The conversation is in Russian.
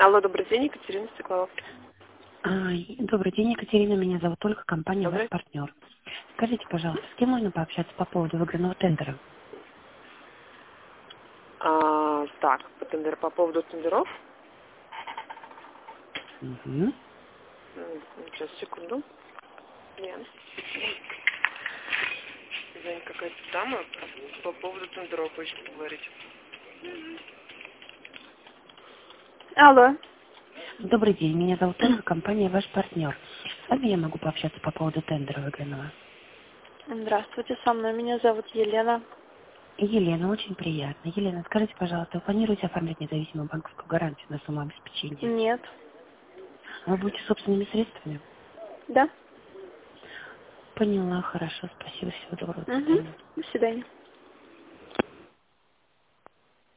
Алло, добрый день, Екатерина Стеклова. Добрый день, Екатерина. Меня зовут Ольга, компания Добрый. «Ваш партнер». Скажите, пожалуйста, с кем можно пообщаться по поводу выигранного тендера? Так, по поводу тендеров. Угу. Сейчас, секунду. Нет. Извините, какая-то дама по поводу тендеров хочет поговорить. Алло. Добрый день, меня зовут Ольга, компания «Ваш партнер». С вами я могу пообщаться по поводу тендера выигранного? Здравствуйте, со мной. Меня зовут Елена. Елена, очень приятно. Елена, скажите, пожалуйста, вы планируете оформлять независимую банковскую гарантию на сумму обеспечения? Нет. Вы будете собственными средствами? Да? Поняла, хорошо, спасибо, всего доброго, до Угу. свидания. До свидания.